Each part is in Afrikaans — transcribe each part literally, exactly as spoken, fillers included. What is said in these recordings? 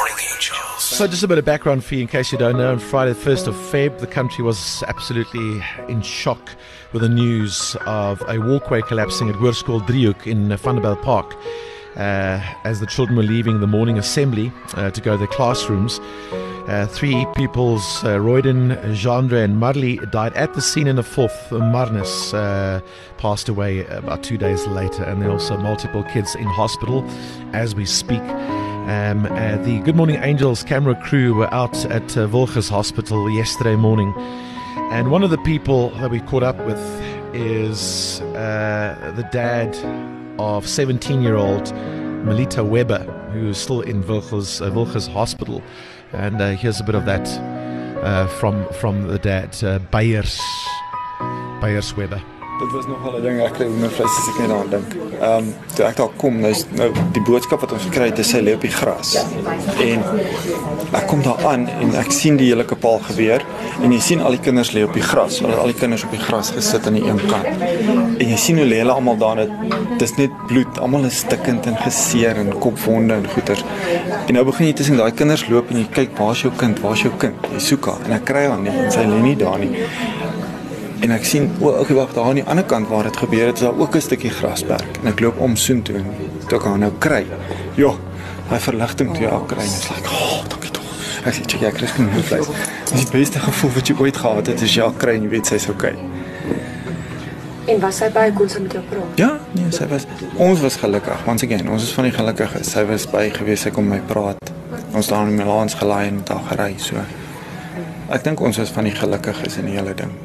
So just a bit of background for you in case you don't know. On Friday the first of February, the country was absolutely in shock with the news of a walkway collapsing at Hoërskool Driehoek in Vanderbijl Park. Uh, as the children were leaving the morning assembly uh, to go to their classrooms, uh, three pupils, uh, Royden, Jandre and Marley, died at the scene, and the fourth, Marnus, uh, passed away about two days later. And there are also multiple kids in hospital as we speak. Um, uh, the Good Morning Angels camera crew were out at uh, Wilges Hospital yesterday morning, and one of the people that we caught up with is uh, the dad of seventeen-year-old Melita Weber, who is still in Wilges, uh, Wilges Hospital. And uh, here's a bit of that uh, from from the dad, uh, Beyers, Beyers Weber. Dit was nogal 'n ding, ek kry hoendervleis as ek net daaraan dink. Ehm um, toe ek daar kom, nou is nou die boodskap wat ons gekry het, is sy lê op die gras. En ek kom daar aan en ek sien die hele kapaal gebeur en jy sien al die kinders lê op die gras. Hulle het al die kinders op die gras gesit aan die een kant. En jy sien hoe lê hulle almal daar, dit is net bloed, almal is stikkend en geseer en kopwonde en goeters. En nou begin jy tussen daai kinders loop en jy kyk, waar's jou kind? Waar's jou kind? Jy soek haar en ek kry haar nie en sy lê nie daar nie. En ek sien, o, oh, okay, wacht, daar aan die ander kant waar dit gebeur het, is daar ook 'n stukkie grasperk. En ek loop om soen toe en toe ek haar nou kry. Ja, hy verligting toe haar kry en is like, oh, dankie tog. Ek sê, jy kry geen hoendervleis. Dit is die beste gevoel wat jy ooit gehad het, is jy haar kry en jy weet sy is okay. En was sy by, kon sy met jou praat? Ja, nee, sy was, ons was gelukkig, once again, ons is van die gelukkiges. Sy was by gewees, sy kon my praat. Ons daar in Milans gelaai en met haar gery, so. Ek dink ons was van die gelukkiges in die hele ding.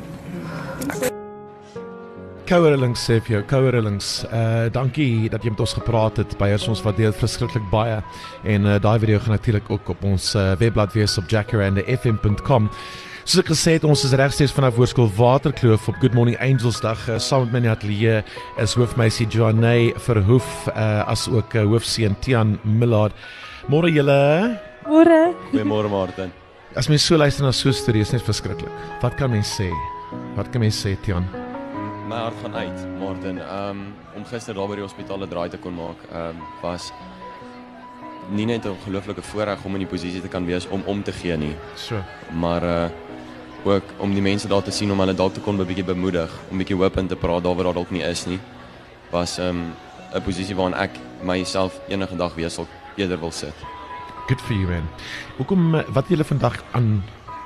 Kouerelings sê vir jou, Kouerelings, uh, dankie dat jy met ons gepraat het. Beyers, ons waardeer verskriklik baie. En uh, daai video gaan natuurlik ook op ons uh, webblad wees op jacaranda f m punt com. Soos ek gesê het, ons is regsteeds vanaf Hoërskool Waterkloof op Good Morning Angels dag. Uh, saam met my in die ateljee is hoofmeisie Joanne Verhoef, uh, as ook uh, hoofseun Tian Millard. Môre julle. Môre. Goeiemôre Martin. As mens so luister na so 'n storie, is net verskriklik. Wat kan mens sê? Wat kan mens sê, Tian? My hart gaan uit, Martin. Um, om gister daar by die hospitaal 'n draai te kon maak, um, was nie net 'n ongelooflike voorreg om in die posisie te kan wees om om te gee nie. So. Maar uh, ook om die mense daar te sien, om hulle dalk te kon 'n bietjie bemoedig, om 'n bietjie hoop in te praat daar waar daar dalk nie is nie, was 'n um, posisie waarin ek myself enige dag weer sal eerder wil sit. Good for you, man. Hoekom, wat julle vandag aan,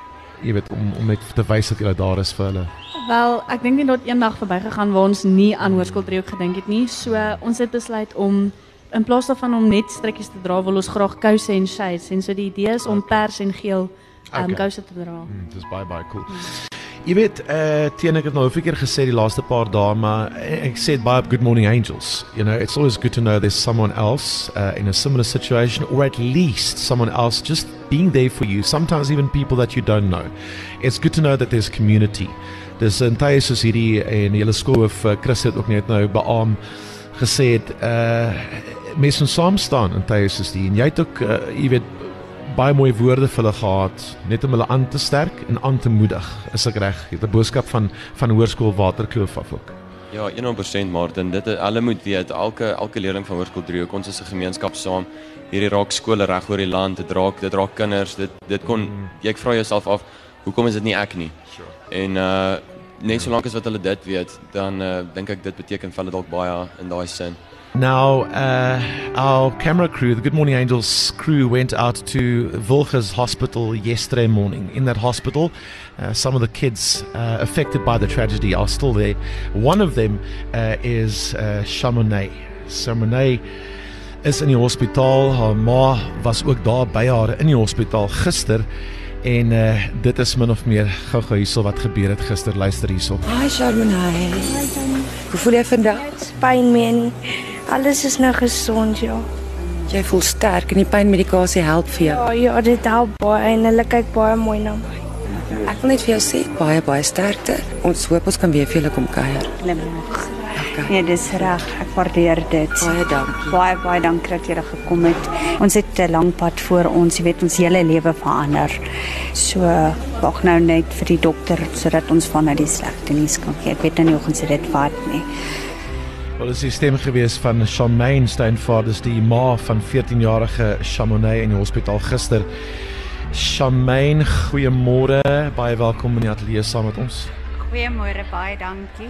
jy weet, om, om net te wys dat julle daar is vir hulle? Wel, ek dink nie dat een dag verby gegaan waar ons nie aan Hoërskool Driehoek gedink het nie. So ons het besluit om in plaas daarvan om net strikkies te dra, wil ons graag kouse en shades. En so die idee is om pers en geel um, Okay. kouse te dra. Hmm, dis baie baie cool. Jy weet, uh, Tian, ek het nou 'n keer gesê die laaste paar dae, maar ek sê dit baie op Good Morning Angels. You know, it's always good to know there's someone else uh, in a similar situation, or at least someone else just being there for you, sometimes even people that you don't know. It's good to know that there's community. Dis in tye soos hierdie, en julle skoolhoof Chris het ook net nou beaam gesê het, uh, mense moet saam staan in tye soos die, en jy het ook, uh, jy weet, baie mooie woorde vir hulle gehad, net om hulle aan te sterk en aan te moedig, is ek reg? Jy het 'n boodskap van, van Hoërskool Waterkloof af ook. Ja, honderd persent Martin, dit hulle moet weet, elke elke leerling van Hoërskool Driehoek, ons is 'n gemeenskap saam. Hierdie raak skole reg oor die land, dit raak dit raak kinders, dit dit kon mm. jy vra jouself af, hoekom is dit nie ek nie? Sure. En uh net solank as wat hulle dit weet, dan uh, dink ek dit beteken vir hulle dalk baie in daai sin. Now, uh, our camera crew, the Good Morning Angels crew, went out to Wilges Hospital yesterday morning. In that hospital, uh, some of the kids uh, affected by the tragedy are still there. One of them uh, is uh, Chamonix. Chamonix is in die hospitaal. Haar ma was ook daar by haar in die hospitaal gister. En uh, dit is min of meer gou-gou hierso wat gebeur het gister. Luister hierso. Hi Chamonix. Hoe voel jy vandag? Pyn meer nie. Alles is nou gesond, ja. Jy voel sterk en die pynmedikasie help vir jou. Ja, ja, dit help baie en hulle kyk baie mooi na my. Ek wil net vir jou sê, baie baie sterkte. Ons hoop ons kan weer vir julle kom kuier. Limburg. Nee, dis reg. Ek waardeer dit. Baie dankie. Baie baie dankie dat jy gekom het. Ons het 'n lang pad voor ons, jy weet, ons hele lewe verander. So wag nou net vir die dokter sodat ons van uit die slegte nuus kan gee. Ek weet nou nie hoe ons dit vat nie. Wel, is die stem gewees van Charmaine Steinvaart, dis die ma van veertienjarige Chamonix in die hospitaal gister. Charmaine, goeiemôre, baie welkom in die ateljee saam met ons. Goeiemôre, baie dankie.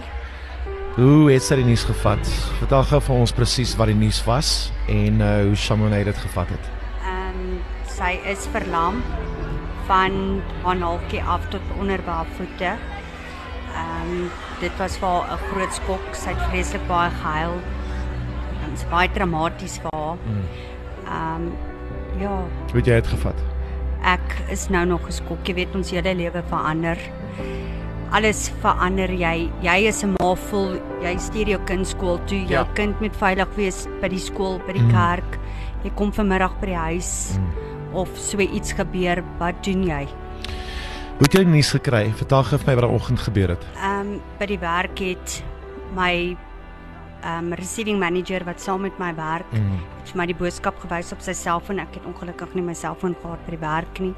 Hoe het sy die nuus gevat? Vertel gou vir ons presies wat die nuus was en uh, hoe Chamonix dit gevat het. Um, sy is verlam van haar naaltjie af tot onder haar voete. Um, dit was vir haar 'n groot skok. Sy het vreeslik baie gehuil. Dit was baie traumaties vir haar. Mm. Um, ja. Hoe het jy dit gevat? Ek is nou nog geskok. Jy weet, ons hele lewe verander. Alles verander. Jy jy is 'n ma vol, jy stuur jou kind skool toe. Jou ja. kind moet veilig wees by die skool, by die mm. kerk. Jy kom vanmiddag by die huis mm. of so iets gebeur, wat doen jy? Hoe het jy die nuus gekry? Vertel gou vir my wat vanoggend gebeur het. Ehm um, by die werk het my ehm um, receiving manager wat saam met my werk, mm. het vir my die boodskap gewys op sy selfoon. Ek het ongelukkig nie my selfoon gehad by die werk nie.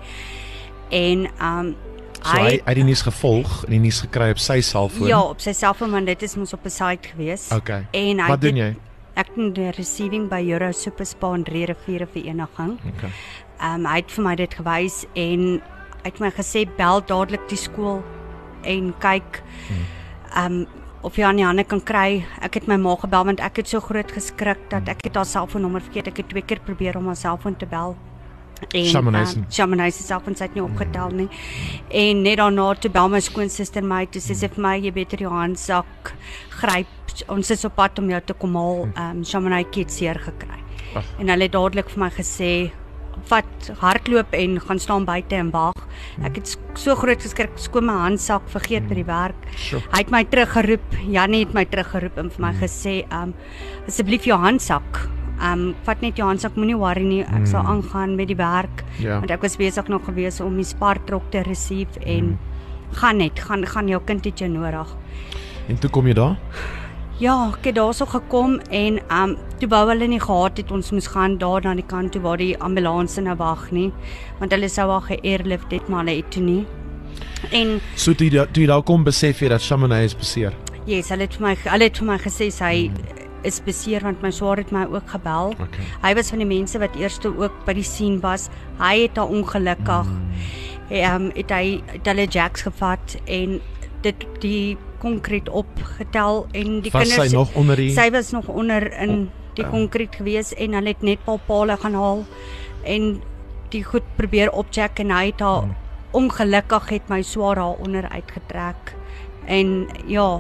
En ehm um, So hy, hy het die nuus gevolg en die nuus gekry op sy selfoon? Ja, op sy selfoon, want dit is mos op 'n site gewees. Okay. En hy wat doen dit, jy? Ek doen die receiving by Euro Super Spa en Drie Riviere Vereniging. Okay. Ehm um, hy het vir my dit gewys en hy het my gesê bel dadelik die skool en kyk ehm um, of jy aan die hande kan kry. Ek het my ma gebel want ek het so groot geskrik dat ek het haar selfoonnommer vergeet. Ek het twee keer probeer om haar selfoon te bel. Chamonix um, Chamonix se selfoon sy het nie opgetel nie. En net daarna toe bel my skoonsister my, toe sê sy vir my, jy beter jou handsak gryp. Ons is op pad om jou te kom haal. Ehm um, Chamonix het seer gekry. Ach. En hulle het dadelik vir my gesê, vat hardloop en gaan staan buite en wag. Ek het so groot geskrik, skoon my handsak vergeet by die werk. Sure. Hy het my teruggeroep, Jannie het my teruggeroep en vir my mm. gesê, um, asseblief jou handsak. Um, vat net jou handsak, moenie worry nie, ek mm. sal aangaan met die werk. Yeah. Want ek was besig nog gewees om die spaartrok te receive en mm. gaan net, gaan, gaan jou kind het jou nodig. En toe kom jy daar? Ja, ek het daar so gekom en um, toe wou hulle nie gehad het, ons moes gaan daar na die kant toe waar die ambulance nou wag nie, want hulle sou al ge-airlift het, maar hulle het toe nie. En so toe jy, toe jy daar kom, besef jy dat Chamonix is beseer? Yes, hulle het vir my, hulle het vir my gesê, sy hmm. is beseer, want my swaar het my ook gebel. Okay. Hy was van die mense wat eers toe ook by die scene was, hy het daar ongelukkig, hmm. um, het hy het hulle jacks gevat en dit die konkreet opgetel en die was kinders sy nog onder die sy was nog onder in die ja. konkreet gewees en hulle het net paal pale gaan haal en die goed probeer opcheck en hy het haar hmm. ongelukkig het my swaar haar onder uitgetrek en ja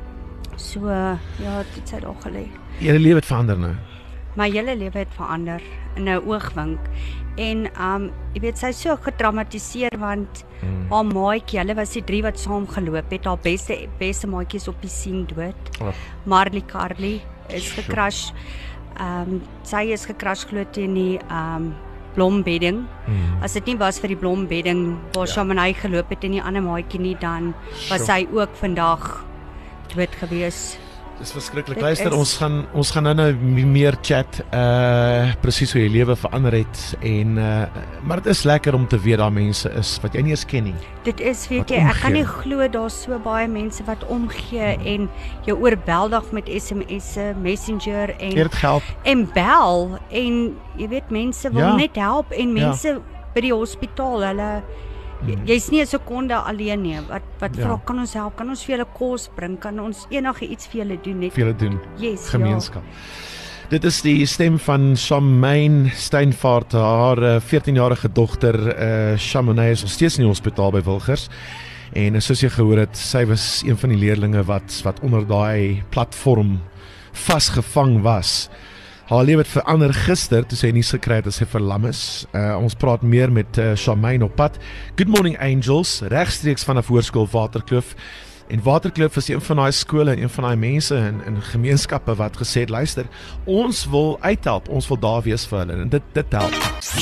so ja dit sy daar gelê. Julle lewe het verander nou. My hele lewe het verander in 'n oogwink. En um jy weet sy is so getraumatiseer want hmm. haar maatjie, hulle was die drie wat saam geloop het, haar beste beste maatjie is op die scene dood. Oh. Marley Carly is gecrash. Um sy is gecrash glo teen die um blombedding. Hmm. As dit nie was vir die blombedding waar ja. Chamonix geloop het en die ander maatjie nie, dan was sy ook vandag dood gewees. Dis verskriklik. Luister, ons gaan ons gaan nou-nou meer chat uh presies hoe jy lewe verander het en uh maar dit is lekker om te weet daar mense is wat jy nie eens ken nie. Dit is weet jy, ek kan nie glo daar's so baie mense wat omgee hmm. en jou oorweldig met S M S'e, Messenger en help. en bel en jy weet mense wil ja. net help en mense ja. by die hospitaal, hulle jy's nie 'n sekonde alleen nie. Wat wat ja. vra kan ons help? Kan ons vir julle kos bring? Kan ons enige iets vir julle doen net vir julle doen? Yes, gemeenskap. Ja. Dit is die stem van Charmaine Steinvaart, haar veertienjarige dogter uh, Chamonix is nog steeds in die hospitaal by Wilgers. En soos jy gehoor het, sy was een van die leerlinge wat wat onder daai platform vasgevang was. Haar lewe het verander gister toe sy nuus gekry het dat sy verlam is. Uh, ons praat meer met uh, Charmaine op pad. Good Morning Angels, regstreeks vanaf Hoërskool Waterkloof. En Waterkloof is een van daai skole en een van daai mense in, in gemeenskappe wat gesê het, luister, ons wil uithelp, ons wil daar wees vir hulle. En dit, dit help.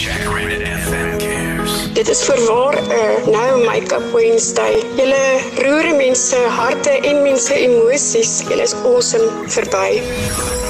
Dit is voorwaar 'n uh, nou make-up Wednesday. Julle roer mense harte en mense emosies. Julle is awesome verby.